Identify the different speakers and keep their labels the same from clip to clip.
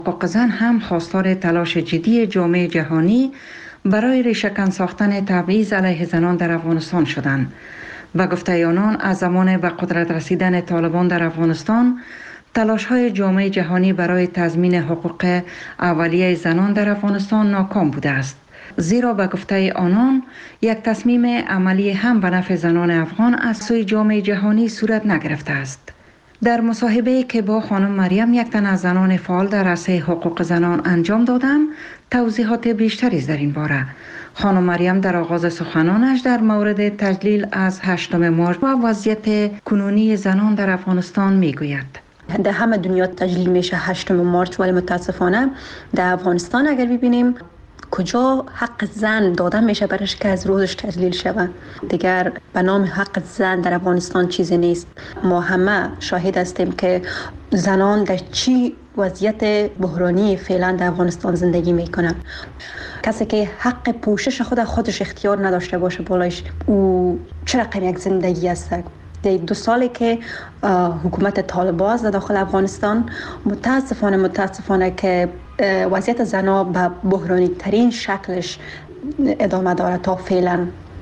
Speaker 1: حقوق زن هم خواستار تلاش جدی جامعه جهانی برای ریشه‌کن ساختن تبعیض علیه زنان در افغانستان شدند. به گفته آنان از زمان به قدرت رسیدن طالبان در افغانستان تلاش‌های جامعه جهانی برای تضمین حقوق اولیه زنان در افغانستان ناکام بوده است. زیرا به گفته آنان یک تصمیم عملی هم به نفع زنان افغان از سوی جامعه جهانی صورت نگرفته است. در مصاحبه‌ای که با خانم مریم، یک تن از زنان فعال در عرصه حقوق زنان انجام دادم، توضیحات بیشتری در این باره. خانم مریم در آغاز سخنانش در مورد تجلیل از 8 مارچ و وضعیت کنونی زنان در افغانستان میگوید.
Speaker 2: در همه دنیا تجلیل میشه 8 مارچ، ولی متاسفانه در افغانستان اگر ببینیم کجا حق زن داده میشه برش که از روزش تجلیل شود. دیگر به نام حق زن در افغانستان چیزی نیست. ما همه شاهد هستیم که زنان در چی وضعیت بحرانی فعلا در افغانستان زندگی میکنن. کسی که حق پوشش خودش اختیار نداشته باشه بالایش، او چه رقم یک زندگی است. در 2 سالی که حکومت طالبان است در داخل افغانستان، متاسفانه که وضعیت زنها به بحرانی ترین شکلش ادامه داره. تا فعلا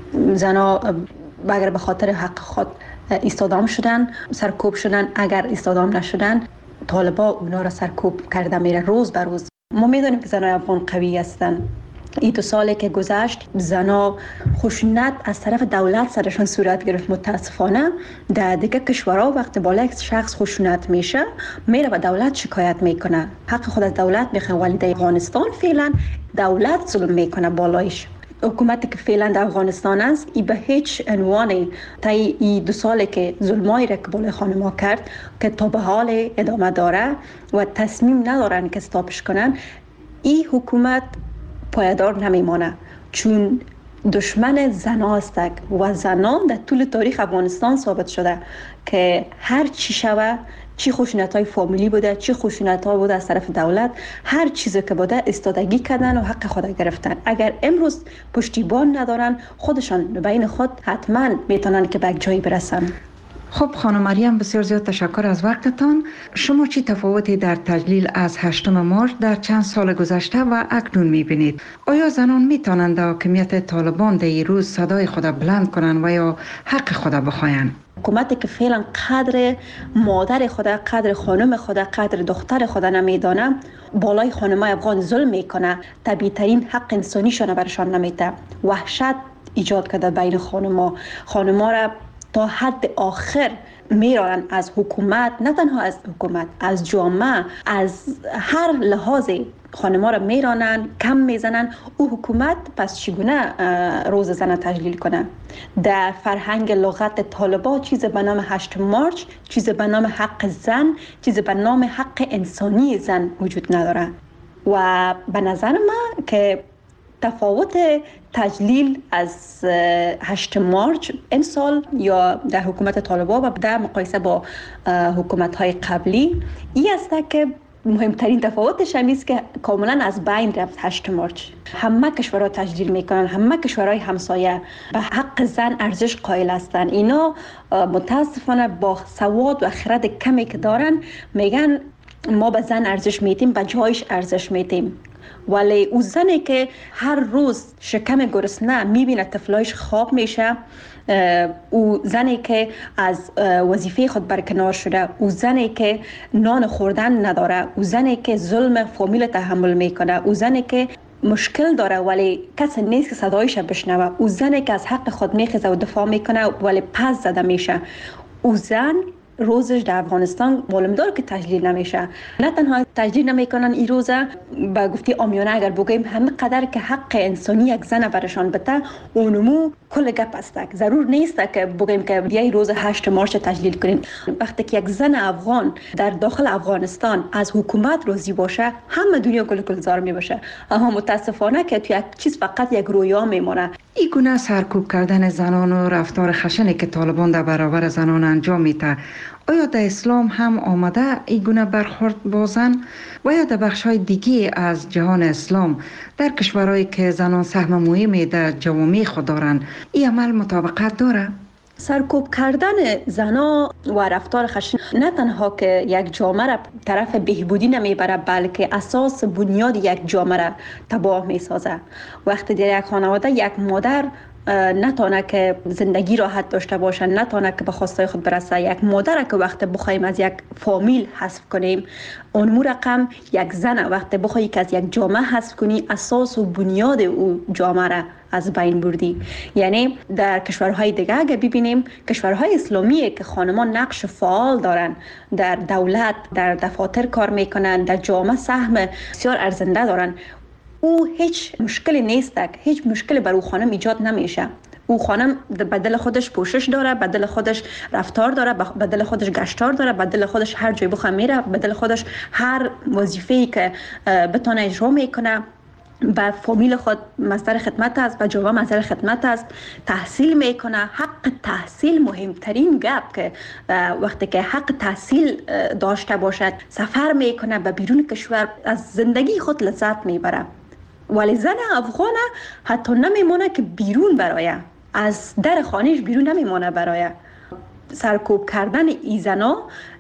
Speaker 2: زنها اگر به خاطر حق خود ایستادام شدن، سرکوب شدن، اگر ایستادام نشدن طالبان اونا را سرکوب کرده میره روز به روز. ما میدونیم که زنای افغان قوی هستن. این 2 سالی که گذشت زنها خشونت از طرف دولت سرشان صورت گرفت. متاسفانه در دیگه کشورها وقتی بالا یک شخص خشونت میشه میره به دولت شکایت میکنه، حق خود از دولت میخواد. ولی در افغانستان فعلا دولت ظلم میکنه بالایش. حکومتی که فعلا در افغانستان است ای به هیچ عنوان تا این 2 سالی که ظلمایی را که بالای خانم‌ها کرد که تا به حال ادامه داره و تصمیم ندارن که استاپش کنن، این حکومت پایدار نمیمانه، چون دشمن زنان است و زنان در طول تاریخ افغانستان ثابت شده که هر چی شوه، چی خشونت‌های فامیلی بوده، چی خشونت‌ها بوده از طرف دولت، هر چیزی که بوده ایستادگی کردن و حق خود گرفتن. اگر امروز پشتیبان ندارن، خودشان بین خود حتما میتونن که به جایی برسن.
Speaker 1: خب خانم مریم، بسیار زیاد تشکر از وقتتان. شما چی تفاوتی در تجلیل از 8 مارچ در چند سال گذشته و اکنون میبینید؟ آیا زنان میتونند در حاکمیت طالبان در این روز صدای خود بلند کنند و یا حق خود بخواهند؟
Speaker 2: حکومتی که فعلا قدر مادر خود، قدر خانم خود، قدر دختر خود نمیدانه، بالای خانمای افغان ظلم میکنه، طبیعی ترین حق انسانیشون برشان نمیده. وحشت ایجاد کرده بین خانم‌ها را تا حد آخر میرانن از حکومت، نه تنها از حکومت، از جامعه، از هر لحاظی خانم‌ها را میرانن، کم میزنن. او حکومت پس چگونه روز زن تجلیل کنه؟ در فرهنگ لغت طالبان چیز به نام 8 مارچ، چیز به نام حق زن، چیز به نام حق انسانی زن وجود نداره. و به نظر من که تفاوت تجلیل از 8 مارچ این سال یا در حکومت طالبان و در مقایسه با حکومت‌های قبلی این است که مهمترین تفاوتش هم است که کاملا از بین رفت 8 مارچ. همه کشورها تجلیل میکنن، همه کشورهای همسایه به حق زن ارزش قائل هستند. اینا متاسفانه با سواد و خرد کمی که دارن میگن ما به زن ارزش میدیم، به جایش ارزش میدیم. ولی او زنی که هر روز شکم گرسنه میبینه طفلایش خواب میشه، او زنی که از وظیفه خود برکنار شده، او زنی که نان خوردن نداره، او زنی که ظلم فامیل تحمل میکنه، او زنی که مشکل داره ولی کسی نیست که صدایش بشنوه، او زنی که از حق خود میخیزه و دفاع میکنه ولی پس زده میشه، او زن روزش در افغانستان معلوم داره که تجلیل نمیشه. نه تنها تجلیل نمیکنن این روزه، با گفتی عامیانه اگر بگیم همه قدر که حق انسانی یک زن برشان بده اونمو کل گپ است. ضرور نیست که بگیم که بیای روز 8 مارچ تجلیل کنیم. وقتی که یک زن افغان در داخل افغانستان از حکومت راضی باشه، همه دنیا گلزار میباشه. اما متاسفانه که تو یک چیز فقط یک رویا میمونه.
Speaker 1: این گونه سرکوب کردن زنان و رفتار خشنی که طالبان در برابر زنان انجام میده، آیا در اسلام هم آمده این گونه برخورد با زن و یا در بخش‌های دیگه از جهان اسلام در کشورهایی که زنان سهم مهمی در جوامع خود دارند این عمل مطابقت داره؟
Speaker 2: سرکوب کردن زنا و رفتار خشن نه تنها که یک جامعه را طرف بهبودی نمیبره، بلکه اساس بنیاد یک جامعه را تباه میسازه. وقتی در یک خانواده یک مادر نتونه که زندگی راحت داشته باشه، نتونه که به خواستای خود برسه، یک مادر که وقتی بخوایم از یک فامیل حذف کنیم، اون رقم یک زن وقتی بخوایی که از یک جامعه حذف کنی، اساس و بنیاد او جامعه را از بین بردی. یعنی در کشورهای دیگه اگه ببینیم، کشورهای اسلامی که خانمان نقش فعال دارن، در دولت، در دفاتر کار میکنن، در جامعه سهم بسیار ارزنده دارن، او هیچ مشکلی نیست، هیچ مشکلی بر او خانم ایجاد نمیشه. او خانم بدل خودش پوشش داره، بدل خودش رفتار داره، بدل خودش گشتار داره، بدل خودش هر جای بخواه میره، بدل خودش هر وظیفه‌ای که بتونه اجرا میکنه. به فامیل خود مصدر خدمت است، به جامعه مصدر خدمت است، تحصیل میکنه. حق تحصیل مهمترین گپ که وقتی که حق تحصیل داشته باشد، سفر میکنه به بیرون کشور، از زندگی خود لذت میبره. ولی زن افغان حتی نمیمونه که بیرون برایه، از در خانهش بیرون نمیمونه برایه. سرکوب کردن ای زنا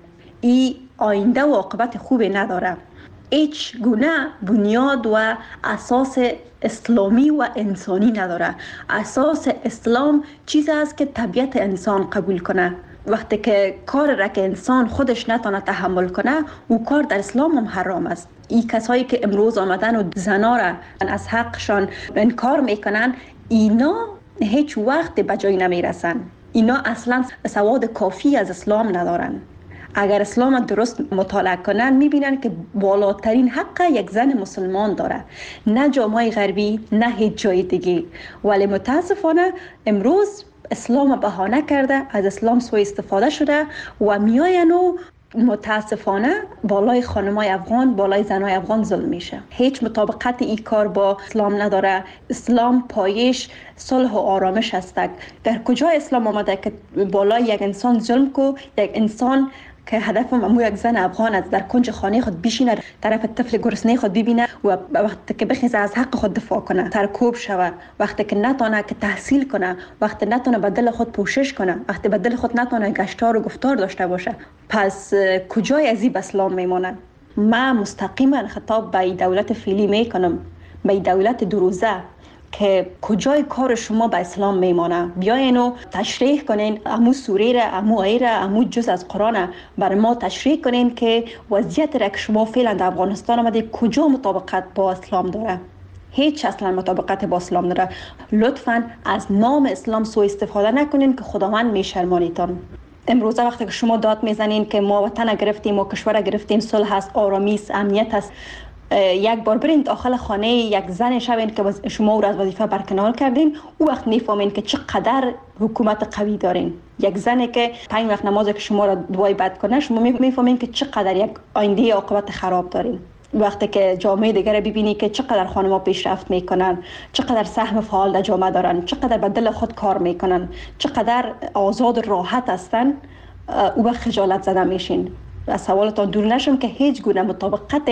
Speaker 2: ای آینده و عاقبت خوبی نداره، هیچ گونه بنیاد و اساس اسلامی و انسانی نداره. اساس اسلام چیزی است که طبیعت انسان قبول کنه. وقتی که کار را که انسان خودش نتونه تحمل کنه، او کار در اسلام هم حرام است. این کسایی که امروز آمدن و زنا را از حقشان انکار میکنن، اینا هیچ وقت به جای نمیرسن. اینا اصلا سواد کافی از اسلام ندارن. اگر اسلام درست مطالعه کنن میبینن که بالاترین حق یک زن مسلمان داره، نه جامعه غربی، نه هیچ جای دیگه. ولی متاسفانه امروز اسلام بهانه کرده، از اسلام سوء استفاده شده و میاین و متاسفانه بالای خانمای افغان، بالای زنای افغان ظلم میشه. هیچ مطابقت این کار با اسلام نداره. اسلام پایش صلح و آرامش است. در کجا اسلام آمده که بالای یک انسان ظلم کو؟ یک انسان که هدف امو یک زن افغان است در کنج خانه خود بشینه، طرف طفل گرسنه خود ببینه و وقتی که بخیزه از حق خود دفاع کنه، سرکوب شوه، وقتی که نتونه که تحصیل کنه، وقتی نتونه به دل خود پوشش کنه، وقتی به دل خود نتونه گشتار و گفتار داشته باشه، پس کجای از این اسلام میمونه؟ من مستقیما خطاب به دولت فعلی میکنم، به دولت دروزه، که کجای کار شما به اسلام میمانه؟ بیاین و تشریح کنین، امو سوره را، امو آیه را، امو جز از قرآن بر ما تشریح کنین که وضعیت را که شما فعلا در افغانستان آمده کجا مطابقت با اسلام داره. هیچ اصلا مطابقت با اسلام داره. لطفاً از نام اسلام سوء استفاده نکنین که خداوند میشرمانیتان. امروزه وقتی که شما داد میزنین که ما وطن گرفتیم، ما کشور گرفتیم، صلح است، آرامی است، امنیت است، یک بار برین داخل خانه یک زن شوین که شما او را از وظیفه برکنار کردین، او وقت میفهمین که چقدر حکومت قوی دارین. یک زنی که 5 وقت نماز که شما را دعای بد کنه، شما میفهمین که چقدر یک آینده عاقبت خراب دارین. وقتی که جامعه دیگر را ببینی که چقدر خانم‌ها پیشرفت میکنن، چقدر سهم فعال در جامعه دارن، چقدر به دل خود کار میکنن، چقدر آزاد و راحت هستن، او وقت خجالت زده میشین. از سوالتان دور نشم که هیچ گونه مطابقت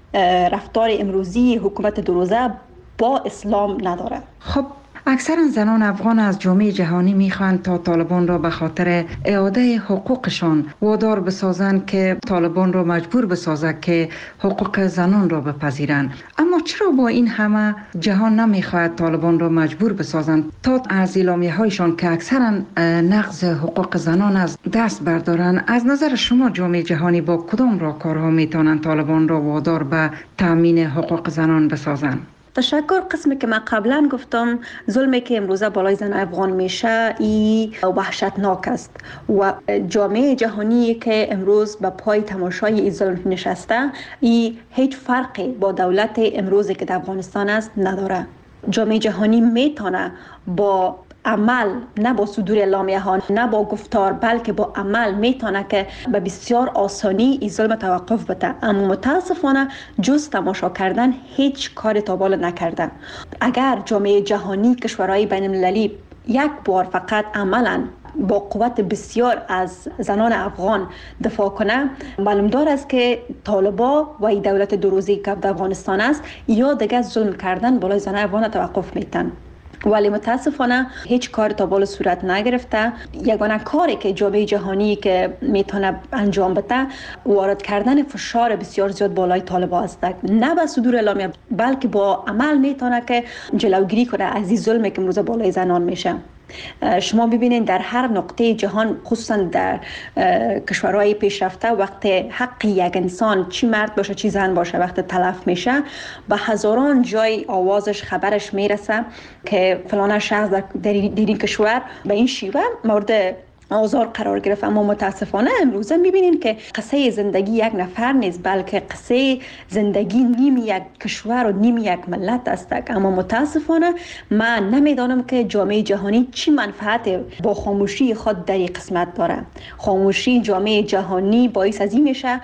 Speaker 2: رفتار امروزی حکومت دروزه با اسلام نداره.
Speaker 1: خب اکثرا زنان افغان از جامعه جهانی میخواهند تا طالبان را به خاطر اعاده حقوقشان وادار بسازند که طالبان را مجبور بسازد که حقوق زنان را بپذیرند. اما چرا با این همه جهان نمیخواهد طالبان را مجبور بسازند تا از اعلامیه‌هایشان که اکثرا نقض حقوق زنان از دست بردارند؟ از نظر شما جامعه جهانی با کدام راهکارها میتوانند طالبان را وادار به تامین حقوق زنان بسازند؟
Speaker 2: تشکر. قسمی که من قبلا گفتم، ظلمی که امروزه بالای زن افغان میشه ای وحشتناک است و جامعه جهانی که امروز به پای تماشای این ظلم نشسته، ای هیچ فرقی با دولت امروزی که در افغانستان است نداره. جامعه جهانی میتونه با عمل، نه با صدور اعلامیه ها، نه با گفتار، بلکه با عمل میتونه که به بسیار آسانی این ظلم توقف بده. اما متاسفانه جز تماشا کردن هیچ کار تابال نکرده. اگر جامعه جهانی، کشورهای بین المللی یک بار فقط عملا با قوت بسیار از زنان افغان دفاع کنه، معلوم دار است که طالبا و این دولت دروزی که در افغانستان است یا دیگه ظلم کردن بالای زنان افغان توقف میتن. ولی متاسفانه هیچ کار تا بالا صورت نگرفته. یگانه کاری که جامعه جهانی که میتونه انجام بده وارد کردن فشار بسیار زیاد بالای طالبان است، نه به صدور اعلامیه بلکه با عمل میتونه که جلوگیری کنه از این ظلمی که امروز بالای زنان میشه. شما ببینید در هر نقطه جهان، خصوصا در کشورهای پیشرفته، وقتی حق یک انسان چی مرد باشه چی زن باشه وقتی تلف میشه، به هزاران جای آوازش خبرش میرسه که فلان شخص در این کشور به این شیوه مورد آزار قرار گرفت. اما متاسفانه امروزه میبینین که قصه زندگی یک نفر نیست، بلکه قصه زندگی نیم یک کشور و نیم یک ملت است. اما متاسفانه من نمیدانم که جامعه جهانی چی منفعت با خاموشی خود در این قسمت داره. خاموشی جامعه جهانی باعث از این میشه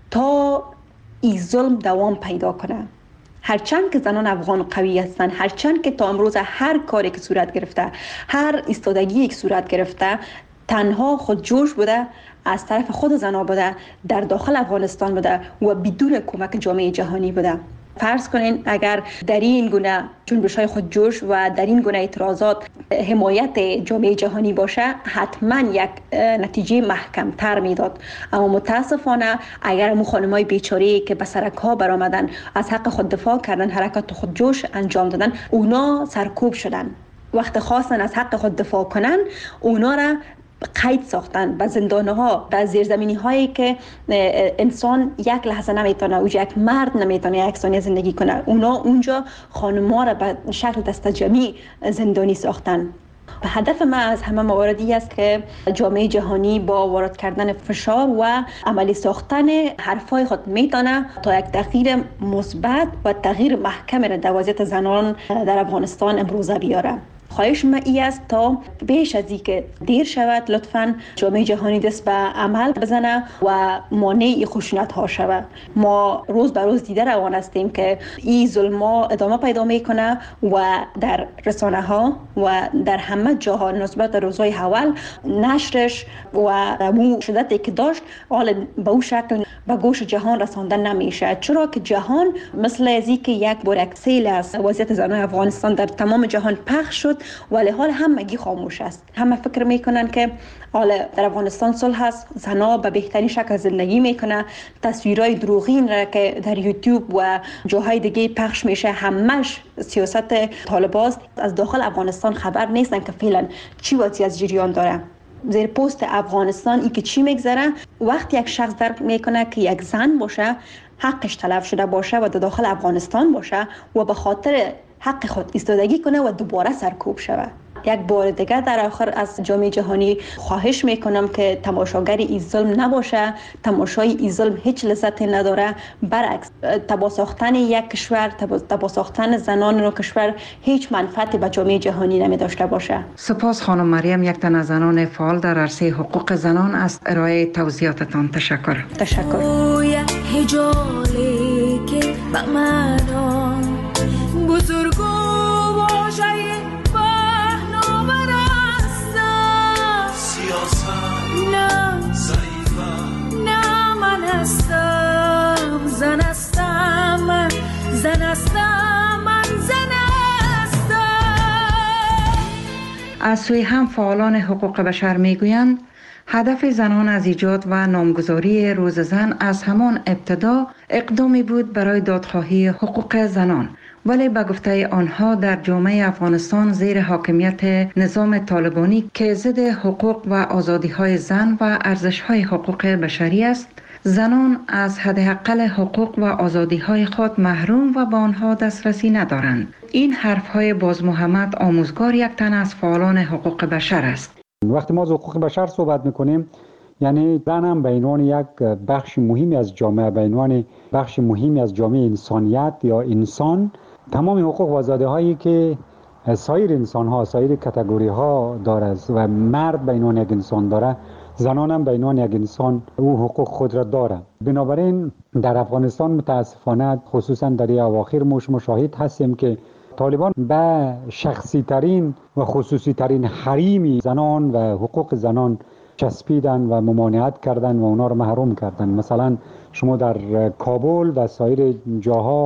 Speaker 2: تا این ظلم دوام پیدا کنه. هرچند که زنان افغان قوی هستند، هرچند که تا امروز هر کاری که صورت گرفته، هر ایستادگی که صورت گرفته تنها خودجوش بوده، از طرف خود زنان بوده، در داخل افغانستان بوده و بدون کمک جامعه جهانی بوده. فرض کنین اگر در این گونه جنبش‌های خودجوش و در این گونه اعتراضات حمایت جامعه جهانی باشه، حتما یک نتیجه محکم‌تر میداد. اما متاسفانه اگر اون خانم‌های بیچاره‌ای که به سرک‌ها برآمدن، از حق خود دفاع کردن، حرکت خودجوش انجام دادن، اونا سرکوب شدن. وقت خواستن از حق خود دفاع کنن، اونا را قید ساختن به زندان‌ها، به زیرزمینی‌هایی که انسان یک لحظه نمیتونه، او یک مرد نمیتونه یک ثانیه زندگی کنه. اونا اونجا خانم‌ها را به شکل دستجمعی زندانی ساختن. هدف ما از همه مواردی است که جامعه جهانی با وارد کردن فشار و عملی ساختن حرفای خود میتونه تا یک تغییر مثبت و تغییر محکم در وضعیت زنان در افغانستان امروزه بیاره. خواهش من ای است تا بیش از این که دیر شود لطفاً جامعه جهانی دست به عمل بزنه و مانع خشونت ها شود. ما روز به روز دیده روان هستیم که این ظلم‌ها ادامه پیدا میکنه و در رسانه ها و در همه جاها نسبت روزهای اول نشرش و اون شدتی که داشت حال به اون شکل به گوش جهان رسانده نمیشه، چرا که جهان مثل ازی که یک بار یک سیل از وضعیت زنان افغانستان در تمام جهان پخش شد ولی حال همگی خاموش است. همه فکر میکنن که حال در افغانستان صلح هست، زنها به بهترین شکل زندگی میکنه. تصویرهای دروغین را که در یوتیوب و جاهای دیگه پخش میشه همش سیاست طالبان. از داخل افغانستان خبر نیستن که فعلا چی وضعیت جریان داره. زیر پست افغانستان ای که چی میگذره، وقتی یک شخص درک میکنه که یک زن باشه حقش تلف شده باشه و در داخل افغانستان باشه و به خاطر حق خود ایستادگی کنه و دوباره سرکوب شود. یک بار دیگه در آخر از جامعه جهانی خواهش میکنم که تماشاگر این ظلم نباشه. تماشای این ظلم هیچ لذتی نداره، برعکس تباه ساختن یک کشور، تباه ساختن زنان و کشور هیچ منفعتی به جامعه جهانی نمی داشته باشه.
Speaker 1: سپاس خانم مریم، یک تن از زنان فعال در عرصه حقوق زنان، از ارائه توضیحاتتان تشکر. از سوی هم فعالان حقوق بشر میگویند هدف زنان از ایجاد و نامگذاری روز زن از همان ابتدا اقدامی بود برای دادخواهی حقوق زنان، ولی به گفته آنها در جامعه افغانستان زیر حاکمیت نظام طالبانی که ضد حقوق و آزادی‌های زن و ارزش‌های حقوق بشری است، زنان از حداقل حقوق و آزادی‌های خود محروم و به آنها دسترسی ندارند. این حرف‌های باز محمد آموزگار یک تن از فعالان حقوق بشر است.
Speaker 3: وقتی ما از حقوق بشر صحبت می‌کنیم، یعنی زن هم به عنوان یک بخش مهمی از جامعه، به عنوان بخش مهمی از جامعه انسانیت یا انسان، تمام حقوق و آزادی‌هایی که سایر انسان‌ها، سایر کاتگوری‌ها دارد و مرد به عنوان یک انسان داره، زنان هم به عنوان یک انسان او حقوق خود را داره. بنابراین در افغانستان متاسفانه خصوصا در این اواخر مشاهد هستیم که طالبان به شخصی ترین و خصوصی ترین حریم زنان و حقوق زنان چسبیدن و ممانعت کردن و اونا را محروم کردن. مثلا شما در کابل و سایر جاها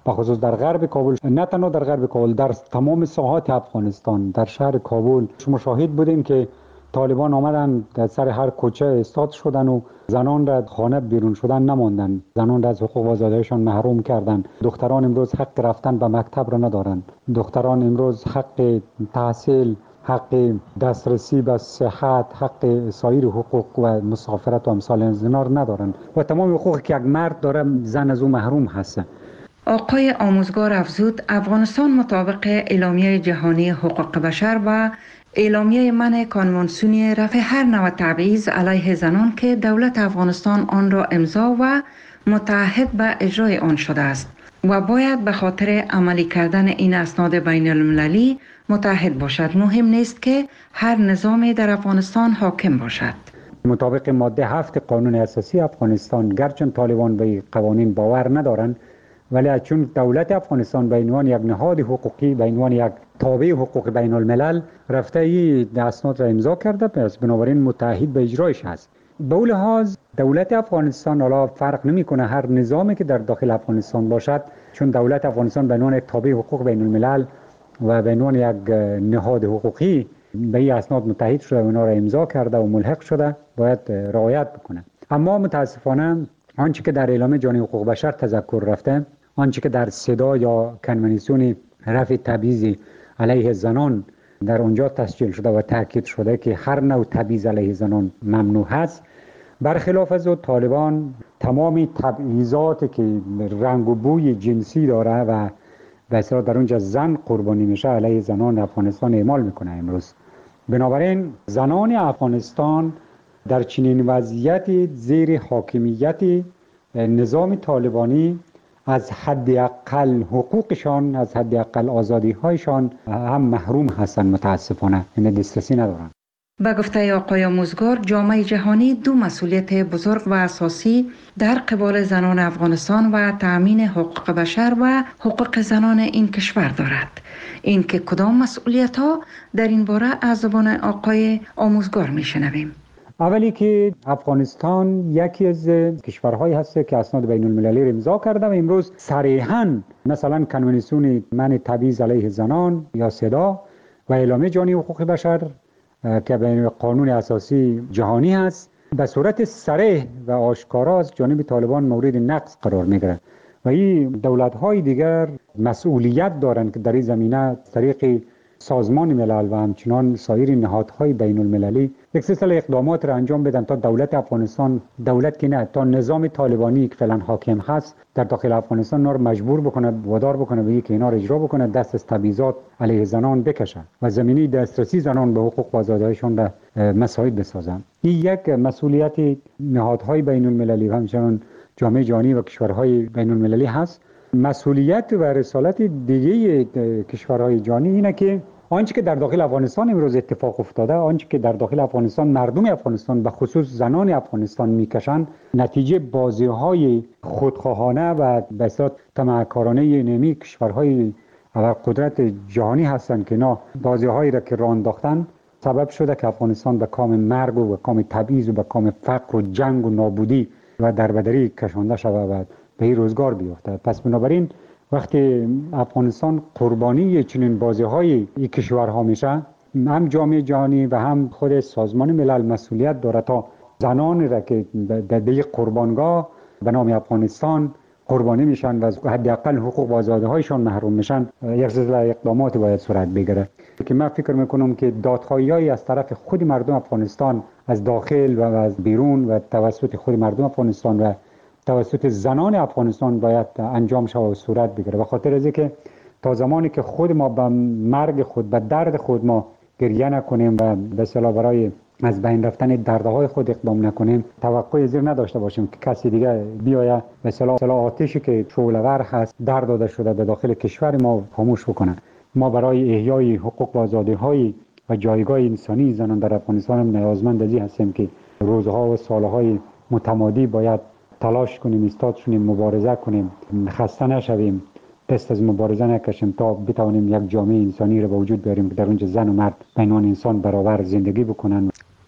Speaker 3: به خصوص در غرب کابل، نه تنها در غرب کابل، در تمام ساحات افغانستان، در شهر کابل شما شاهد بودین که طالبان آمدن در سر هر کوچه استاد شدن و زنان را خانه بیرون شدن نماندن، زنان را از حقوق و آزادیشان محروم کردن. دختران امروز حق رفتن به مکتب را ندارن، دختران امروز حق تحصیل، حق دسترسی به صحت، حق سایر حقوق و مسافرت و امثال از اینا ندارن و تمام حقوقی که یک مرد داره زن از او محروم هست.
Speaker 1: آقای آموزگار افزود افغانستان مطابق اعلامیه جهانی حقوق بشر و اعلامیه منع کنوانسیونی رفع هر نوع تبعیض علیه زنان که دولت افغانستان آن را امضا و متعهد به اجرای آن شده است و باید به خاطر عملی کردن این اسناد بین المللی متعهد باشد. مهم نیست که هر نظامی در افغانستان حاکم باشد.
Speaker 3: مطابق ماده 7 قانون اساسی افغانستان گرچند طالبان به قوانین باور ندارند، ولی چون دولت افغانستان به عنوان یک نهاد حقوقی، به عنوان یک تابع حقوق بین الملل رفته این اسناد را امضا کرده، پس بنابراین متعهد به اجرایش هست. به اون لحاظ دولت افغانستان حالا فرق نمیکنه هر نظامی که در داخل افغانستان باشد، چون دولت افغانستان به عنوان یک تابع حقوق بین الملل و به عنوان یک نهاد حقوقی به این اسناد متحد شده و اونا را امضا کرده و ملحق شده، باید رعایت بکنه. اما متاسفانه آنچه که در اعلامیه جهانی حقوق بشر تذکر رفته، آنچه که در صدا یا کنوانسیون رفع تبعیض علیه زنان در اونجا تسجیل شده و تاکید شده که هر نوع تبعیض علیه زنان ممنوع است، برخلاف از طالبان تمام تبعیضاتی که رنگ و بوی جنسی داره و به اصطلاح در اونجا زن قربانی میشه علیه زنان افغانستان اعمال میکنه امروز. بنابراین زنان افغانستان در چنین وضعیتی زیر حاکمیت نظام طالبانی از حداقل حقوقشان، از حداقل آزادی‌هایشان هم محروم هستند. متاسفانه این دسترسی ندارند.
Speaker 1: به گفته آقای آموزگار، جامعه جهانی دو مسئولیت بزرگ و اساسی در قبال زنان افغانستان و تأمین حقوق بشر و حقوق زنان این کشور دارد. این که کدام مسئولیت ها در این باره از زبان آقای آموزگار میشنویم.
Speaker 3: اولی که افغانستان یکی از کشورهایی هست که اسناد بین المللی را امضا کرده و امروز صریحاً مثلا کنوانسیون منع تبعیض علیه زنان یا صدا و اعلامیه جهانی حقوق بشر که بین قانون اساسی جهانی هست به صورت صریح و آشکارا از جانب طالبان مورد نقض قرار میگیره و این دولت‌های دیگر مسئولیت دارند که در این زمینه طریق سازمان ملل و همچنان سایر نهادهای بین المللی یک سلسله اقدامات را انجام بدن تا دولت افغانستان، دولت که نه، تا نظام طالبانی که فعلا حاکم هست در داخل افغانستان اینا رو مجبور بکنه، وادار بکنه به اینکه اینا رو اجرا بکنه، دست از تبعیضات علیه زنان بکشه و زمینه دسترسی زنان به حقوق و آزادی‌هایشان را مساعد بسازن. این یک مسئولیت نهادهای بین المللی و همچنان جامعه جهانی و کشورهای بین المللی هست. مسئولیت و رسالت دیگه کشورهای جهانی اینه که آنچه که در داخل افغانستان امروز اتفاق افتاده، آنچه که در داخل افغانستان مردم افغانستان به خصوص زنان افغانستان میکشند، نتیجه بازی‌های خودخواهانه و به اصطلاح طمع‌کارانه نمی کشورهای قدرت جهانی هستند که اینا بازی‌هایی را که راه انداختن سبب شده که افغانستان به کام مرگ و به کام تبعیض و به کام فقر و جنگ و نابودی و دربدری کشانده شود و به این روزگار بیفته. پس بنابراین وقتی افغانستان قربانی چنین بازی‌های این کشورها میشه، هم جامعه جهانی و هم خود سازمان ملل مسئولیت داره تا زنان را که در قربانگاه به نام افغانستان قربانی میشن و از حداقل حقوق و آزادی‌هایشان محروم میشن، یک سلسله اقدامات باید صورت بگیره. که من فکر میکنم که دادخواهی‌های از طرف خود مردم افغانستان از داخل و از بیرون و توسط خود مردم افغانستان و توسط زنان افغانستان باید انجام شود و صورت بگیره. به خاطر از اینکه تا زمانی که خود ما به مرگ خود، به درد خود ما گریه نکنیم و به اصطلاح برای از بین رفتن دردهای خود اقدام نکنیم، توقع زیر نداشته باشیم که کسی دیگه بیاید به اصطلاح آتشی که شعله‌ور هست در داده شده به داخل کشور ما خاموش بکنه. ما برای احیای حقوق و آزادی‌های و جایگاه انسانی زنان در افغانستان هم نیازمند از این هستیم که روزها و سالهای متمادی باید تلاش کنیم، ایستاد شدیم، مبارزه کنیم، خسته نشویم، دست از مبارزه نکشیم تا بتوانیم یک جامعه انسانی را به وجود بیاریم که در اونجا زن و مرد به عنوان انسان برابر زندگی بکنن.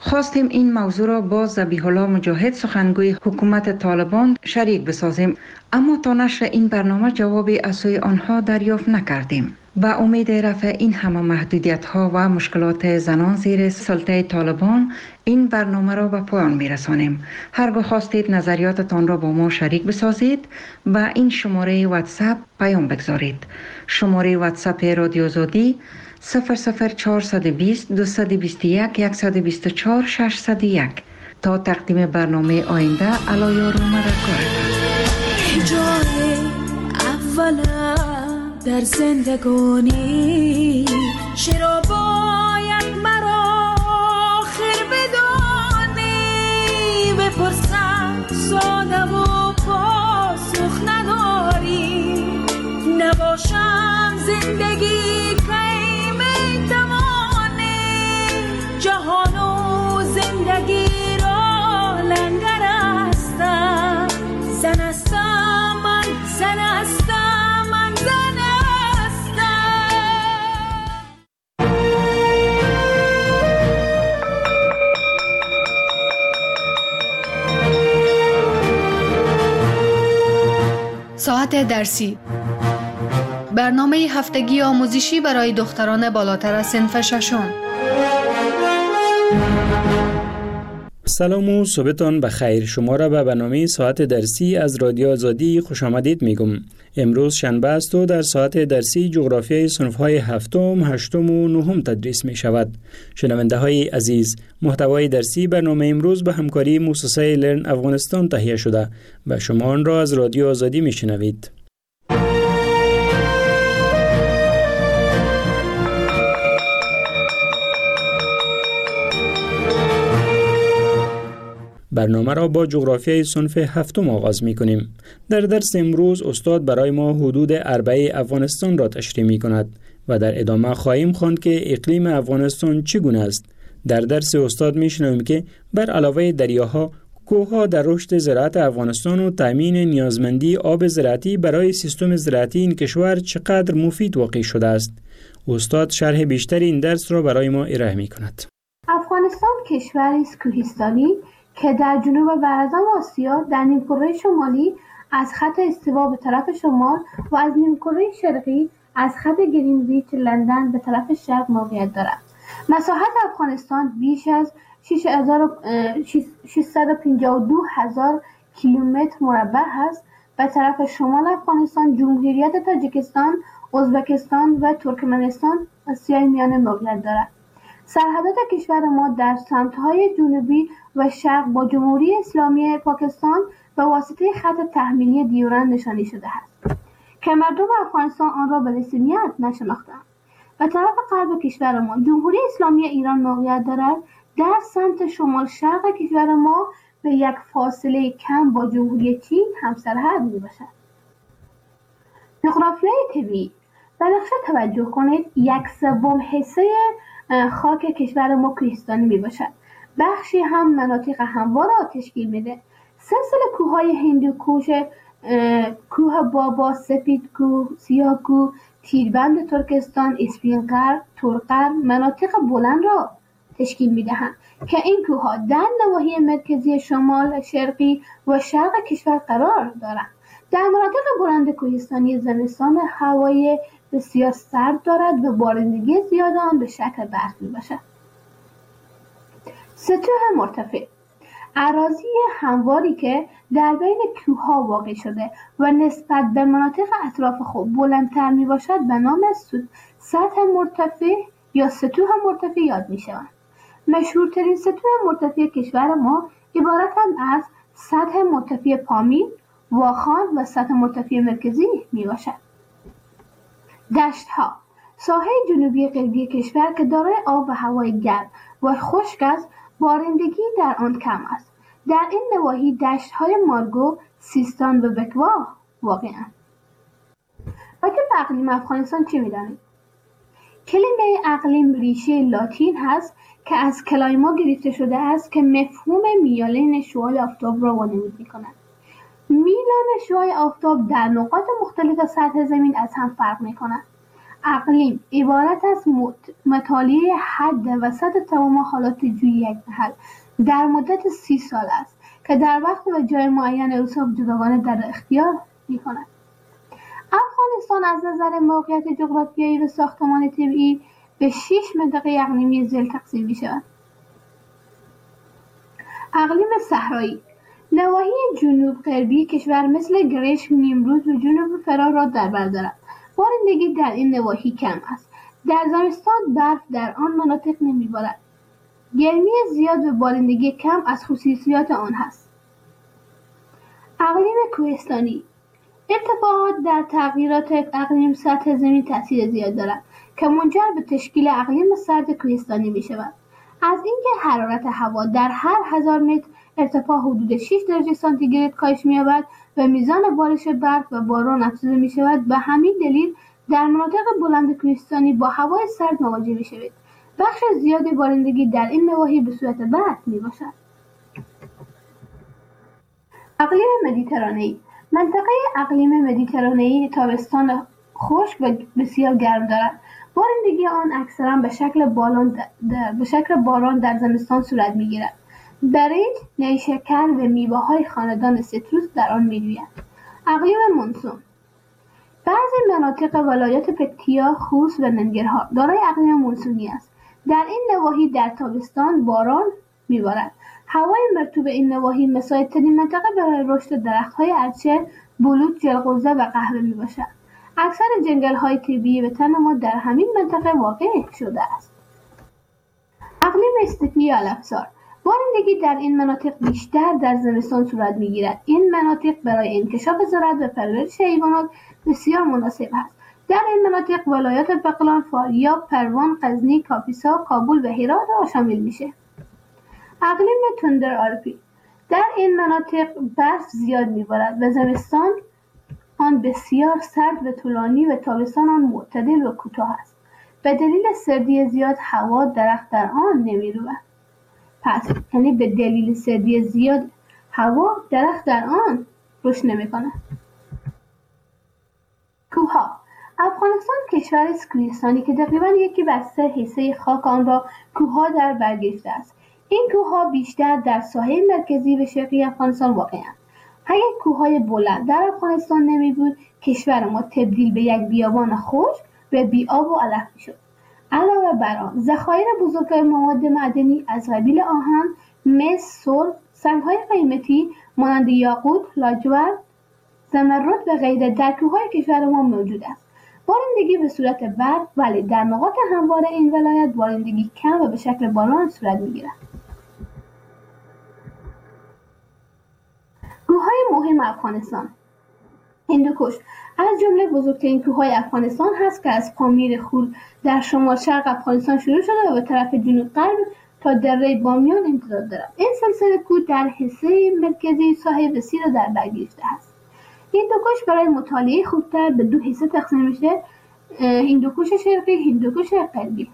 Speaker 1: خواستیم این موضوع را با ذبیح الله مجاهد سخنگوی حکومت طالبان شریک بسازیم، اما تا نشر این برنامه جوابی از سوی آنها دریافت نکردیم. با امید رفع این همه محدودیت ها و مشکلات زنان زیر سلطه طالبان این برنامه را به پایان می رسانیم. هرگاه خواستید نظریاتتان را با ما شریک بسازید با این شماره واتساپ پیام بگذارید. شماره واتساپ رادیو آزادی 00420 221 124 601. تا تقدیم برنامه آینده علایار مددکارتان.
Speaker 4: جای اولم در زندگانی چرا باید مرا آخر بدانی؟ بپرسم ساده و پاسخ نداری. نباشم زندگی کی میتوانی؟ جهان و زندگی را لنگر هستم. زن هستم من، زن هستم من، زن
Speaker 5: ساعت درسی، برنامه هفتگی آموزشی برای دختران بالاتر از صنف ششم.
Speaker 6: سلام و صبحتان بخیر. شما را به برنامه ساعت درسی از رادیو آزادی خوش آمدید میگم. امروز شنبه است و در ساعت درسی جغرافیای صنف‌های هفتم، هشتم و نهم تدریس می شود. شنونده های عزیز، محتوای درسی برنامه امروز به همکاری مؤسسه لرن افغانستان تهیه شده و شما آن را از رادیو آزادی می شنوید. برنامه را با جغرافیای صنف هفتم آغاز می کنیم. در درس امروز استاد برای ما حدود اربعه افغانستان را تشریح می کند و در ادامه خواهیم خواند که اقلیم افغانستان چگونه است. در درس استاد می شنویم که بر علاوه دریاها، کوهها در رشد زراعت افغانستان و تامین نیازمندی آب زراعتی برای سیستم زراعتی این کشور چقدر مفید واقع شده است. استاد شرح بیشتر این درس را برای ما ارائه می کند.
Speaker 7: افغانستان کشوری است کوهستانی که در جنوب و اعظم آسیا در نیمکره شمالی از خط استوا به طرف شمال و از نیمکره شرقی از خط گرینویچ لندن به طرف شرق موقعیت دارد. مساحت افغانستان بیش از 652,000 کیلومتر مربع است. به طرف شمال افغانستان جمهوریت تاجیکستان، ازبکستان و ترکمنستان آسیای میانه موقعیت دارد. سرحدات کشور ما در سمت‌های جنوبی و شرق با جمهوری اسلامی پاکستان به واسطه خط تحمیلی دیورند نشانی شده است که مردم افغانستان آن را به رسمیت نشناختند. به طرف غرب کشور ما جمهوری اسلامی ایران موقعیت دارد. در سمت شمال شرق کشور ما به یک فاصله کم با جمهوری چین همسرحد میباشد. جغرافیای طبیعی، به نقشه توجه کنید. 1/3 حصه خاک کشور ما کوهستانی میباشد. بخشی هم مناطق هموار را تشکیل میده. سلسله کوههای هندوکوش، کوه بابا، سپید کوه، سیاه کوه، تیربند ترکستان، اسپینقر، تورقر مناطق بلند را تشکیل میدهند که این کوهها در نواحی مرکزی شمال، شرقی و شرق کشور قرار دارند. در مناطق بلند کوهستانی زمستان هوای بسیار سرد دارد و بارندگی زیاد آن به شکل برف میباشد. سطوح مرتفع، اراضی همواری که در بین کوهها واقع شده و نسبت به مناطق اطراف خود بلندتر میباشد به نام سطح مرتفع یا سطوح مرتفع یاد میشوند. مشهورترین سطوح مرتفع کشور ما عبارتند از سطح مرتفع پامیر، واخان و سطح مرتفع مرکزی میباشد. دشت‌ها، ساحه جنوبی غربی کشور که دارای آب و هوای گرم و خشک است، بارندگی در آن کم است. در این نواحی دشت‌های مارگو، سیستان و بکوا واقع‌اند. راجع به اقلیم افغانستان چه می‌دانید؟ کلمه اقلیم ریشه لاتین هست که از کلایما گرفته شده است که مفهوم میالین شعاع آفتاب را وانمود می‌کند. میلان شعاع آفتاب در نقاط مختلف سطح زمین از هم فرق می‌کند. اقلیم عبارت از مطالعه حد و سطح تمام حالات جوی یک محل در مدت 30 سال است که در وقت و جای معین اوصاف جداگانه در اختیار می‌کند. افغانستان از نظر موقعیت جغرافیایی و ساختمان طبیعی به 6 منطقه اقلیمی ذیل تقسیم می‌شود. اقلیم صحرایی نواحی جنوب غربی کشور مثل گرشک، نیمروز و جنوب فرا را در بر دارد. بارندگی در این نواحی کم است. در زمستان برف در آن مناطق نمی‌بارد. گرمی زیاد و بارندگی کم از خصوصیات آن هست. اقلیم کوهستانی ارتفاعات در تغییرات اقلیم سطح زمین تاثیر زیاد دارد که منجر به تشکیل اقلیم سرد کوهستانی می شود. از اینکه حرارت هوا در هر 1000 متر ارتفاع حدود 6 درجه سانتیگراد کاهش می یابد و میزان بارش برف و باران افزوده می شود. به همین دلیل در مناطق بلند کوهستانی با هوای سرد مواجه می شوید. بخش زیادی بارندگی در این نواحی به صورت برف می باشد. اقلیم مدیترانه‌ای منطقه اقلیم مدیترانه‌ای تابستان خشک و بسیار گرم دارد. بارندگی آن اکثرا به شکل باران در زمستان صورت می‌گیرد. برنج، نیشکر و میوه‌های خاندان سیتروس در آن می‌رویند. اقلیم مونسون بعضی مناطق ولایات پکتیا، خوست و ننگرهار دارای اقلیم مونسونی است. در این نواحی در تابستان باران می‌بارد. هوای مرطوب این نواحی مساعدترین منطقه برای رشد درخت‌های ارچه، بلوط، جلغوزه و قهوه میباشد. اکثر جنگل‌های طبیعی وطن ما در همین منطقه واقع شده است. اقلیم استپی یا علفزار بارندگی در این مناطق بیشتر در زمستان صورت می‌گیرد. این مناطق برای انکشاف زراعت و پرورش حیوانات بسیار مناسب است. در این مناطق ولایات بغلان، فاریاب، پروان، غزنی، کاپیسا، کابل و هرات را شامل میشه. اقلیم تندر آلپی در این مناطق برف زیاد میبارد و زمستان آن بسیار سرد و طولانی و تابستان آن معتدل و کوتاه است. به دلیل سردی زیاد هوا درخت در آن نمیروید. پس یعنی به دلیل سردی زیاد هوا درخت در آن رشد نمیکنه. کوهها افغانستان کشور است کوهستانی که تقریباً 1/3 حصه خاک آن را کوهها در بر گرفته است. این کوهها بیشتر در ساحه مرکزی و شرقی افغانستان واقع‌اند. اگر کوههای بلند در افغانستان نمی بود، کشور ما تبدیل به یک بیابان خشک و بی آب و علف می‌شد. علاوه بر آن، ذخایر بزرگ مواد معدنی از قبیل آهن، مس، سرب، سنگ‌های قیمتی مانند یاقوت، لاجورد، زمرد و غیره در کوههای کشور ما موجود است. بارندگی به صورت برف، ولی در نقاط هموار این ولایت بارندگی کم و به شکل باران صورت می‌گیرد. کوههای مهم افغانستان هندوکش از جمله بزرگترین کوههای افغانستان هست که از پامیر خور در شمال شرق افغانستان شروع شده و به طرف جنوب غرب تا دره بامیان امتداد دارد. این سلسله کوه در حصه مرکزی ساحل وسیع را در بر گرفته است. هندوکش برای مطالعه خوبتر به 2 حصه تقسیم میشه: هندوکش شرقی، هندوکش غربی.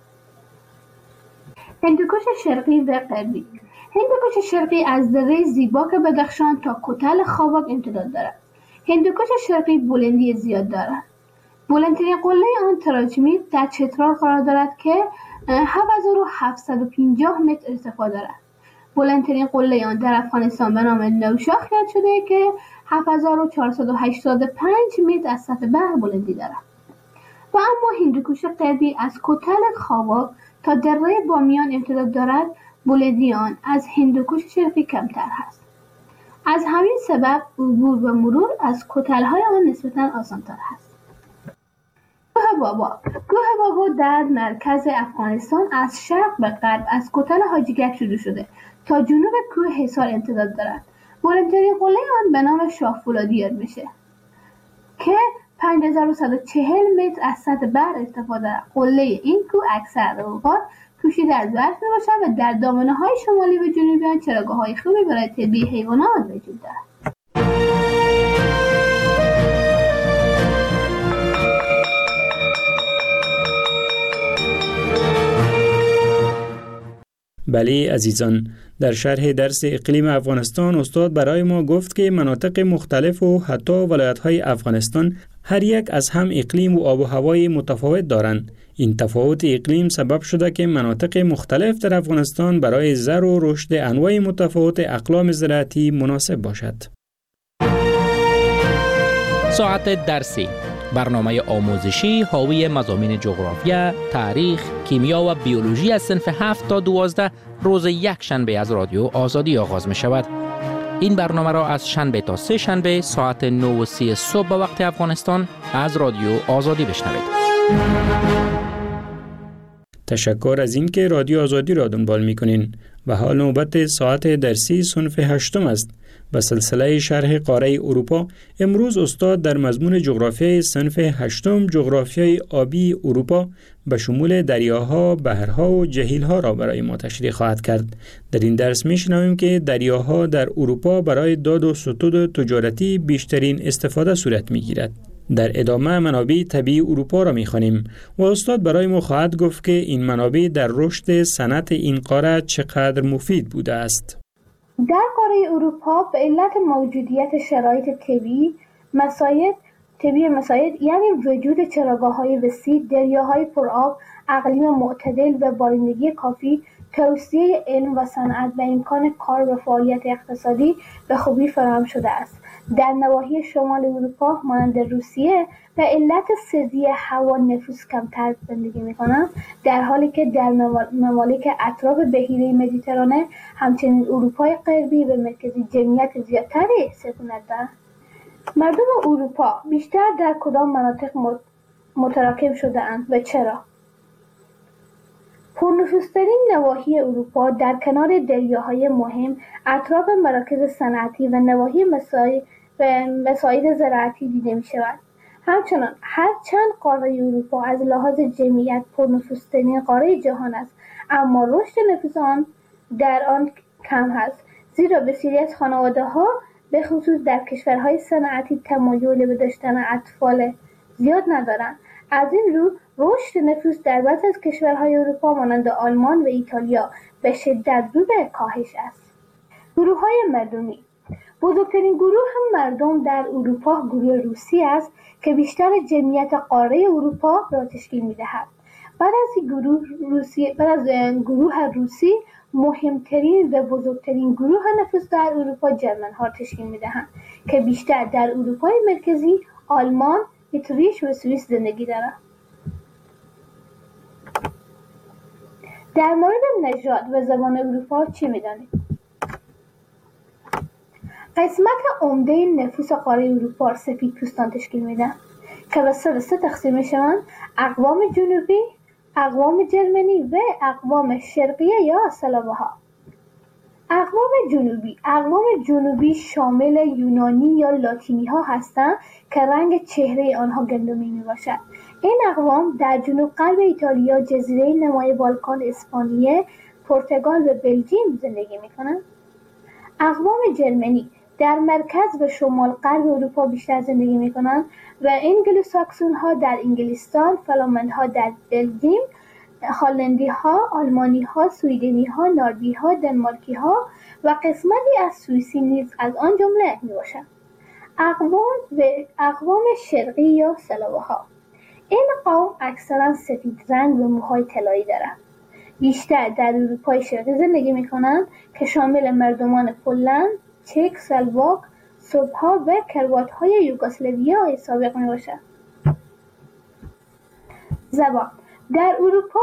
Speaker 7: هندوکش شرقی و غربی. هندوکش شرقی از دره زیباک بدخشان تا کتل خوابک امتداد دارد. هندوکش شرقی بلندی زیاد دارد. بلندترین قله آن تراجمید در چترال قرار دارد که 7750 متر ارتفاع دارد. بلندترین قله آن در افغانستان به نام نوشاخ یاد شده که 7485 متر از سطح بحر بلندی دارد. و اما هندوکش غربی از کتل خوابک تا دره بامیان امتداد دارد. بلندی آن از هندوکش شرقی کمتر هست. از همین سبب عبور و مرور از کتل‌های آن نسبتاً آسان‌تر است. کوه بابا در مرکز افغانستان از شرق به غرب از کتل حاجیگک شروع شده تا جنوب کوه حصار امتداد دارد. بلندترین قله آن به نام شاه فولادی یاد میشه که 5140 متر از سطح بحر ارتفاع دارد. قله این کوه اکثر اوقات پوشیده از برف میباشد و در دامنه‌های شمالی و جنوبی آن چراگاه‌های خوبی برای طبیعی حیوانات وجود دارد.
Speaker 6: بله عزیزان، در شرح درس اقلیم افغانستان استاد برای ما گفت که مناطق مختلف و حتی ولایت‌های افغانستان هر یک از هم اقلیم و آب و هوای متفاوت دارند. این تفاوت اقلیم سبب شده که مناطق مختلف در افغانستان برای زر و رشد انواع متفاوت اقلام زراعتی مناسب باشد.
Speaker 8: ساعت درسی، برنامه آموزشی حاوی مضامین جغرافیا، تاریخ، کیمیا و بیولوژی از صنف 7 تا 12 روز یک شنبه از رادیو آزادی آغاز می شود. این برنامه را از شنبه تا سه شنبه ساعت 9:30 صبح به وقت افغانستان از رادیو آزادی بشنوید.
Speaker 6: تشکر از اینکه رادیو آزادی را دنبال می‌کنین و حال نوبت ساعت درسی صنف 8 است. به سلسله شرح قاره اروپا امروز استاد در مضمون جغرافیای صنف 8 جغرافیای آبی اروپا به شمول دریاها، بحرها و جهیل‌ها را برای ما تشریح خواهد کرد. در این درس می‌شنویم که دریاها در اروپا برای داد و ستود تجارتی بیشترین استفاده صورت می‌گیرد. در ادامه منابع طبیعی اروپا را می‌خوانیم و استاد برای ما خواهد گفت که این منابع در رشد صنعت این قاره چقدر مفید بوده است.
Speaker 7: در قاره اروپا به علت موجودیت شرایط طبیعی مساعد یعنی وجود چراگاه‌های وسیع، دریاهای پرآب، اقلیم معتدل و بارندگی کافی، توسعه علم و صنعت و امکان کار و فعالیت اقتصادی به خوبی فراهم شده است. در نواحی شمال اروپا مانند روسیه به علت سردی هوا نفوس کمتر زندگی می‌کنند، در حالی که در ممالک اطراف بحیره مدیترانه همچنین اروپای غربی و مرکزی جمعیت زیادتری سکونت دارند. مردم اروپا بیشتر در کدام مناطق متراکم شده اند و چرا؟ پرنفوذترین نواحی اروپا در کنار دریاهای مهم، اطراف مراکز صنعتی و نواحی مساعد زراعتی دیده می شود. همچنان هرچند قاره اروپا از لحاظ جمعیت پرنفوذترین قاره جهان است، اما رشد نفوذ آن در آن کم است، زیرا بسیاری از خانواده‌ها به خصوص در کشورهای صنعتی تمایل به داشتن اطفال زیاد ندارند. از این رو رشد نفوذ در بعضی از کشورهای اروپا مانند آلمان و ایتالیا به شدت رو به کاهش است. گروه‌های مردمی. بزرگترین گروه مردم در اروپا گروه روسی است که بیشتر جمعیت قاره اروپا را تشکیل می‌دهد. بعد از گروه روسی مهمترین و بزرگترین گروه نفوذ در اروپا جرمن‌ها تشکیل می‌دهند که بیشتر در اروپای مرکزی، آلمان، اتریش و سوئیس زندگی دارند. در مورد نژاد و زبان اروپا چی می‌دانید؟ قسمت عمده نفوس قاره اروپا سفیدپوستان تشکیل می‌دهند که به سه تقسیم می‌شوند: اقوام جنوبی، اقوام جرمنی و اقوام شرقیه یا سلاوها. اقوام جنوبی شامل یونانی یا لاتینی ها هستند که رنگ چهره آنها گندمی می باشد. این اقوام در جنوب غرب ایتالیا، جزیره نمای بالکان، اسپانیه، پرتغال و بلژیم زندگی می کنند. اقوام جرمنی در مرکز و شمال غرب اروپا بیشتر زندگی می کنند و انگلوساکسون ها در انگلستان، فلامند ها در بلژیم، هلندی ها، آلمانی ها، سویدنی ها، نروژی ها، دنمارکی ها و قسمتی از سوئیسی نیز از آن جمله می باشند. اقوام شرقی یا سلاوها. این قوم اکثرا سفید رنگ و موهای طلایی دارند. بیشتر در اروپای شرقی زندگی می کنند که شامل مردمان پولند، چک، سلواک، سرب‌ها و کروات‌های یوگسلاویای سابق می باشند. زبان. در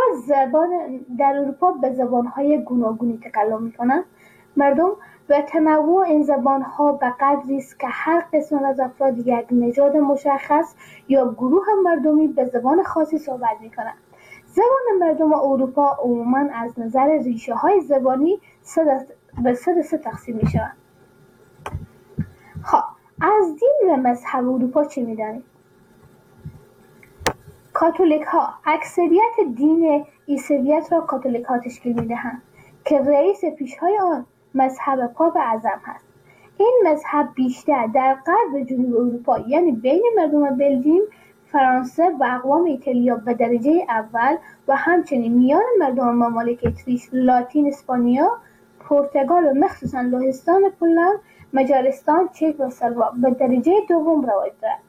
Speaker 7: اروپا به زبان‌های گوناگونی تکلم می‌کنند. مردم و تنوع این زبان‌ها به قدری است که هر قسم از افراد یک نژاد مشخص یا گروه مردمی به زبان خاصی صحبت می‌کنند. زبان مردم اروپا عموماً از نظر ریشه‌های زبانی به سه تقسیم می‌شوند. از دین و مذهب اروپا چه می‌دانید؟ کاتولیک ها. اکثریت دین عیسویت را کاتولیک ها تشکیل می‌دهند که رئیس پیشهای آن مذهب پاپ اعظم هست. این مذهب بیشتر در غرب و جنوب اروپا یعنی بین مردم بلژیم، فرانسه و اقوام ایتالیا به درجه اول و همچنین میان مردم ممالک اتریش، لاتین، اسپانیا، پرتغال و مخصوصاً لهستان، پولند، مجارستان، چک و سلواک به درجه دوم رواج دارد.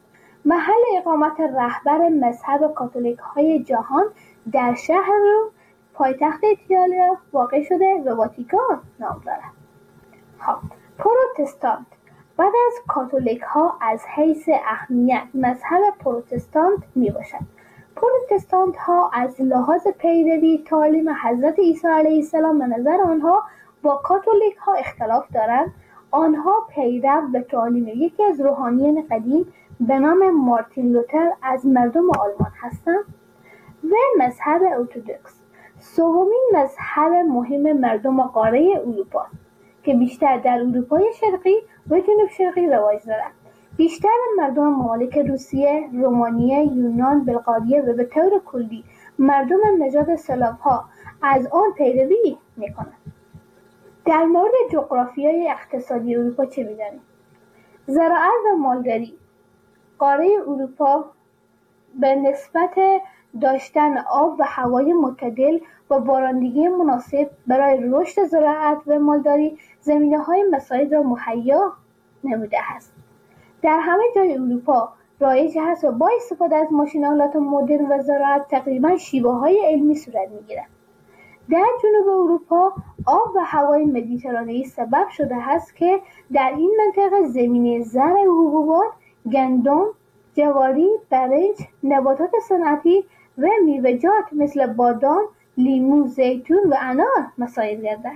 Speaker 7: محل اقامت رهبر مذهب کاتولیک های جهان در شهر پایتخت ایتالیا واقع شده و واتیکان نام دارد. پروتستانت بعد از کاتولیک ها از حیث اهمیت مذهب پروتستانت می باشد. پروتستانت ها از لحاظ پیروی تعالیم حضرت عیسی علیه السلام به نظر آنها با کاتولیک ها اختلاف دارند. آنها پیرو به تعالیم یکی از روحانیان قدیم به نام مارتین لوتر از مردم آلمان هستند و مذهب ارتدوکس سومین مذهب مهم مردم قاره اروپا که بیشتر در اروپای شرقی و جنوب شرقی رواج دارد. بیشتر مردم ممالک روسیه، رومانیه، یونان، بلغاریه و به طور کلی مردم نژاد سلاوها از آن پیروی می‌کنند. در مورد جغرافیای اقتصادی اروپا چه می‌دانید؟ زراعت و مالداری. قاره اروپا به نسبت داشتن آب و هوای معتدل و بارندگی مناسب برای رشد زراعت و مالداری زمینه‌های مساعد را مهیا نموده است. در همه جای اروپا رایج است و با استفاده از ماشین‌آلات مدرن و زراعت تقریباً شیوه‌های علمی صورت می‌گیرد. در جنوب اروپا آب و هوای مدیترانه‌ای سبب شده است که در این منطقه زمینه زرع حبوبات، گندم، جواری، برنج، نباتات صنعتی و میوه‌جات مثل بادام، لیمو، زیتون و انار مساعد گردد.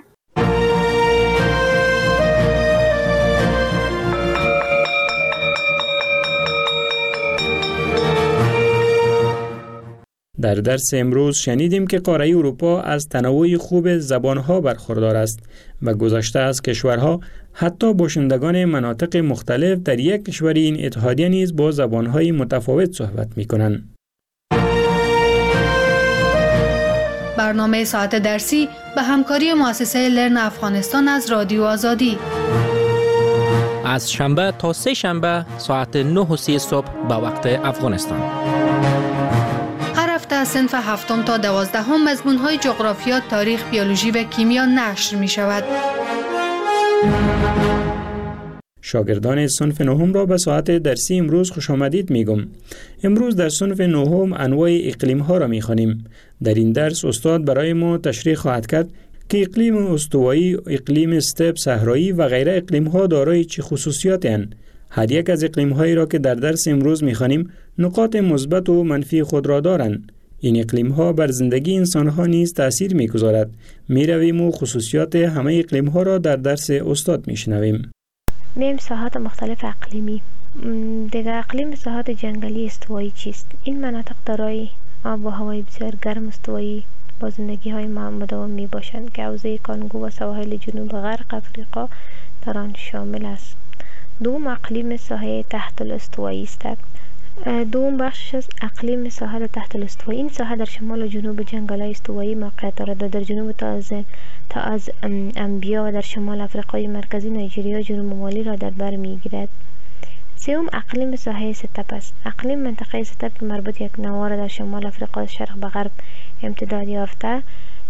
Speaker 6: در درس امروز شنیدیم که قاره اروپا از تنوع خوب زبانها برخوردار است و گذشته از کشورها حتی باشندگان مناطق مختلف در یک کشور این اتحادیه نیز با زبانهای متفاوت صحبت می‌کنند.
Speaker 5: برنامه ساعت درسی به همکاری مؤسسه لرن افغانستان از رادیو آزادی
Speaker 8: از شنبه تا سه شنبه ساعت 9:30 صبح به وقت افغانستان.
Speaker 5: هر هفته از صنف 7 تا 12 مضمون‌های جغرافیا، تاریخ، بیولوژی و کیمیا نشر می‌شود.
Speaker 6: شاگردان صنف 9 را به ساعت درسی امروز خوش آمدید میگم. امروز در صنف 9 انواع اقلیم ها را میخوانیم. در این درس استاد برای ما تشریح خواهد کرد که اقلیم استوایی، اقلیم استپ، صحرایی و غیره اقلیم ها دارای چه خصوصیاتی هستند. هر یک از اقلیم هایی را که در درس امروز میخوانیم نقاط مثبت و منفی خود را دارند. این اقلیم ها بر زندگی انسان ها نیز تأثیر میگذارد. میرویم و خصوصیات همه اقلیم ها را در درس استاد میشنویم.
Speaker 9: میم ساحات مختلف اقلیمی. دیگر اقلیم ساحات جنگلی استوایی چیست؟ این مناطق دارای آب و هوای بسیار گرم استوایی با زندگی های مداوم می باشند که حوزه کانگو و سواحل جنوب غرب افریقا در آن شامل است. دوم اقلیم ساحه تحت الاستوایی است. دوم بخش از اقلیم ساحل تحت الاستوایی. این ساحه در شمال و جنوب جنگل‌های استوایی موقعیت دارد و در جنوب تا از انبیا و در شمال افریقای مرکزی نیجریه و جنوب مالی را در بر می‌گیرد. سوم اقلیم ساحه ستپ است. اقلیم منطقه ستپ که مربوط یک نوار در شمال افریقا از شرق به غرب امتداد یافته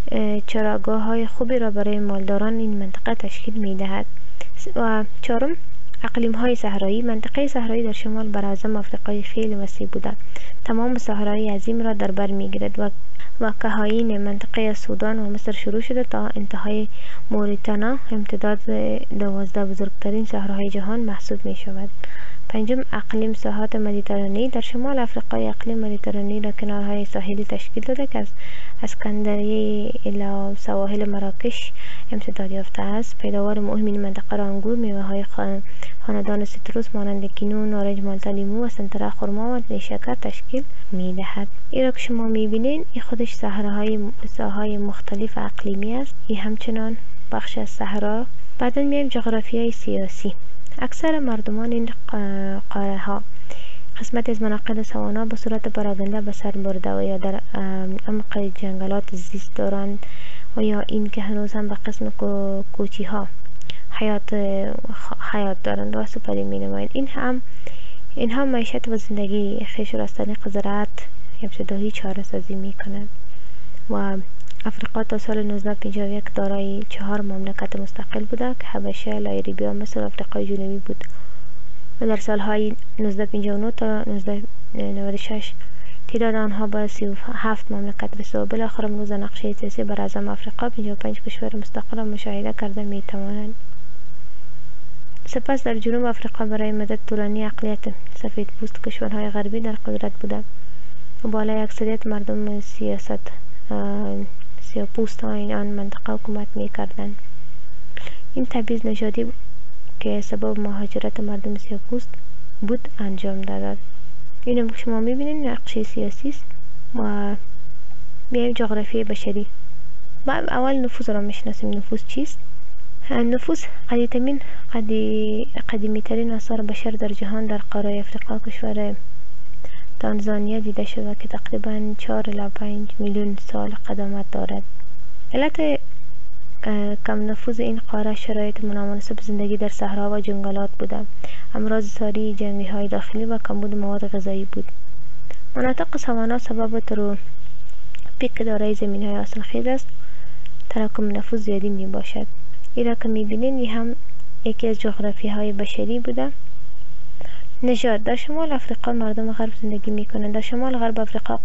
Speaker 9: چراگاه‌های خوبی را برای مالداران این منطقه تشکیل می‌دهد. و چهارم اقلیم های صحرایی. منطقه صحرایی در شمال براعظم افریقای خیلی وسیع بوده. تمام صحرای عظیم را در بر می‌گیرد و کهاین منطقه سودان و مصر شروع شده تا انتهای موریتانا امتداد 12 بزرگترین صحراهای جهان محسوب می شود. پنجم اقلیم ساحات مدیترانه‌ای. در شمال افریقای اقلیم مدیترانه‌ای را کنارهای ساحلی تشکیل داده که از اسکندریه الی سواحل مراکش امتداد یافته است. پیداوار مهم این منطقه را انگور، میوه‌های خاندان سیتروس مانند کینو، نارنج، مالتا، لیمو و سنتره، خرما و نیشکر تشکیل می‌دهد. این را که شما می‌بینید این خودش ساحه‌های مختلف اقلیمی است. این همچنان بخش از صحرا. بعد میایم جغرافیای سیاسی. اکثر مردمان این قاره ها قسمت از مناطق سوانا به صورت پراگنده به سر برده و یا در عمق جنگلات زیست دارند و یا این که هنوز هم به قسم کوچی ها حیات دارند و سپری می نمایند. اینها معیشت و زندگی خیش را از طریق زراعت ابتدایی چاره سازی می کنند و افریقا تا سال 1951 دارای 4 مملکت مستقل بوده که حبشه، لایبریا، مصر و افریقای جنوبی بود. و در سالهای 1959 تا 1996 تعداد آنها به 37 مملکت رسید و بالاخره امروز نقشه سیاسی براعظم آفریقا 55 کشور مستقل مشاهده کرده می توانند. سپس در جنوب آفریقا برای مدت طولانی اقلیت سفید پوست کشورهای غربی در قدرت بوده و بالای اکثریت مردم سیاه‌پوست آن منطقه حکومت می کردند. این تبعیض نژادی که سبب مهاجرت مردم سیاه‌پوست بود انجام داد. اینم که شما میبینید نقشه سیاسی است و بیایم جغرافی بشری. ما اول نفوس را میشناسیم. نفوس چیست؟ نفوس قدیمی ترین آثار بشر در جهان در قاره افریقا کشور تانزانیا دیده شده که تقریبا 4 الی 5 میلیون سال قدمت دارد. علت کم نفوذ این قاره شرایط نامناسب زندگی در صحرا و جنگلات بوده. امراض ساری، جنگی‌های داخلی و کمبود مواد غذایی بود. مناطق سوانا سبب پیک دارای زمین‌های حاصلخیز است. تراکم نفوذ زیادی می باشد. این را که می‌بینید این هم یکی از جغرافی‌های بشری بوده. نژاد: در شمال آفریقا مردم غرب زندگی می‌کنند. در شمال غرب آفریقا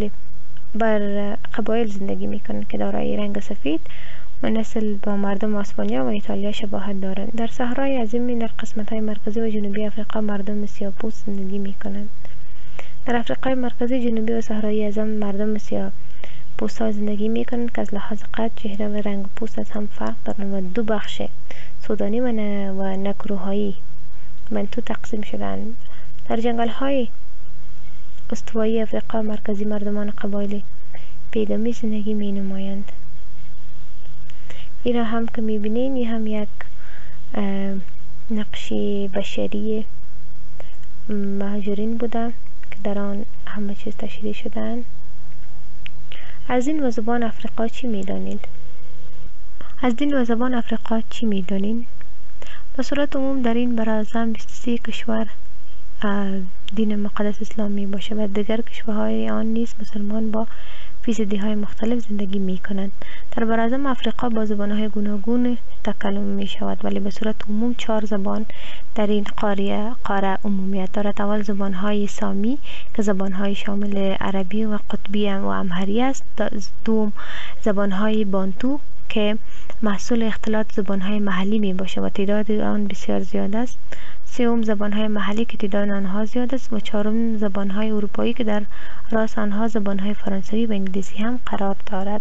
Speaker 9: قبایل زندگی می‌کنند که دارای رنگ سفید و نسل با مردم اسپانیا و ایتالیا شباهت دارند. در صحرای عظیم در قسمت‌های مرکزی و جنوبی آفریقا مردم سیاه‌پوست زندگی می‌کنند. در آفریقای مرکزی، جنوبی و صحرای اعظم مردم سیاه‌پوست‌ها زندگی می‌کنند که از لحاظ قد، چهره و رنگ پوست از هم فرق دارند و دو بخش سودانی و نکروهایی منطقه تقسیم شدند. در جنگل‌های استوایی آفریقا مرکزی مردمان قبایل پیدامی زندگی می‌نمایند. این را هم که می‌بینید این هم یک نقشی بشری مهاجرین بوده که در آن همه چیز تشریح شدند. از دین و زبان آفریقا چی می‌دانید؟ از دین و زبان آفریقا چی می‌دانید؟ به صورت عموم در این براعظم 23 کشور دین مقدس اسلام می باشه و دیگر کشورهای آن نیز مسلمان با فیصدی‌های مختلف زندگی می کنند. در براعظم آفریقا با زبان‌های گوناگون تکلم می شود، ولی به صورت عموم 4 زبان در این قاره عمومیت دارد. اول زبان‌های سامی که زبان‌های شامل عربی و قطبی و امهری است. دوم زبان‌های بانتو که محصول اختلاط زبان‌های محلی می باشه و تعداد آن بسیار زیاد است. سوم زبان‌های محلی که تعداد آنها زیاد است و چهارم زبان‌های اروپایی که در راس آنها زبان‌های فرانسوی و انگلیسی هم قرار دارد.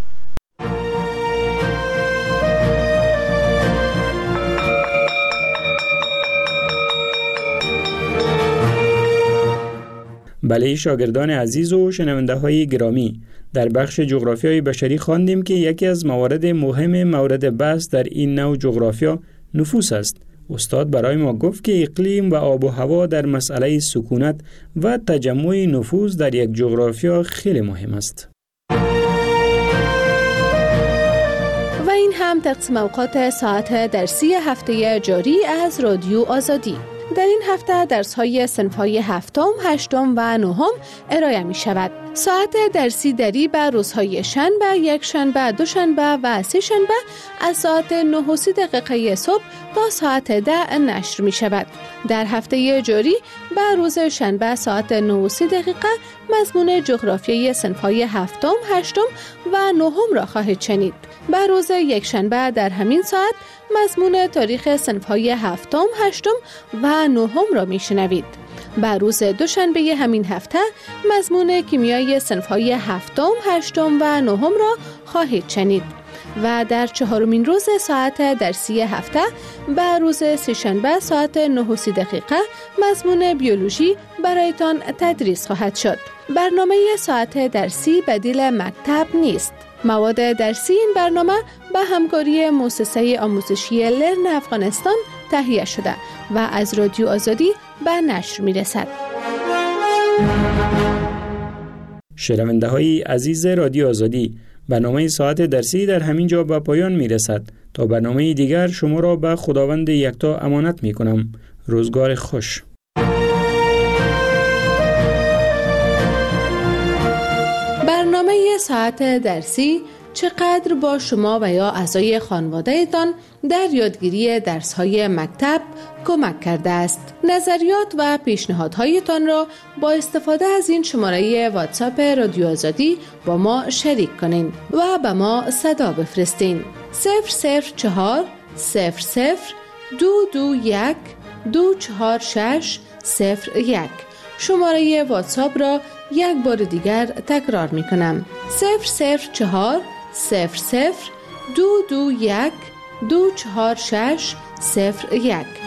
Speaker 6: بله شاگردان عزیز و شنونده های گرامی، در بخش جغرافیای بشری خواندیم که یکی از موارد مهم مورد بحث در این نوع جغرافیا نفوس است. استاد برای ما گفت که اقلیم و آب و هوا در مسئله سکونت و تجمع نفوس در یک جغرافیا خیلی مهم است.
Speaker 10: و این هم تقسیم اوقات ساعت درسی هفته جاری از رادیو آزادی. در این هفته درس‌های صنف‌های هفتم، هشتم و نهم ارائه می‌شود. ساعت درسی دری به روزهای شنبه، یکشنبه، دوشنبه و سه‌شنبه از ساعت 9:30 صبح تا ساعت 10 نشر می‌شود. در هفته جاری به روز شنبه ساعت 9:30 مضمون جغرافیای صنف‌های هفتم، هشتم و نهم را خواهید شنید. به روز یکشنبه در همین ساعت مضمون تاریخ صنف‌های هفتم، هشتم و نهم را میشنوید. به روز دوشنبه همین هفته مضمون کیمیای صنف‌های هفتم، هشتم و نهم را خواهید شنید. و در چهارمین روز ساعت درسی هفته به روز سه‌شنبه ساعت 9:30 مضمون بیولوژی برایتان تدریس خواهد شد. برنامه ساعت درسی بدیل مکتب نیست. مواد درسی این برنامه به همکاری مؤسسه آموزشی لرن افغانستان تهیه شده و از رادیو آزادی به نشر می رسد.
Speaker 6: شنونده های عزیز رادیو آزادی، برنامه ساعت درسی در همین جا به پایان می رسد. تا برنامه دیگر شما را به خداوند یکتا امانت می کنم. روزگار خوش. برنامه
Speaker 10: ساعت درسی چقدر با شما و یا اعضای خانواده‌تان در یادگیری درس‌های مکتب کمک کرده است. نظریات و پیشنهادهایتان را با استفاده از این شماره واتساپ رادیو آزادی با ما شریک کنین و به ما صدا بفرستین. 004 00 221 246 01. شماره واتساپ را یک بار دیگر تکرار می کنم. 004 00 221 246 01.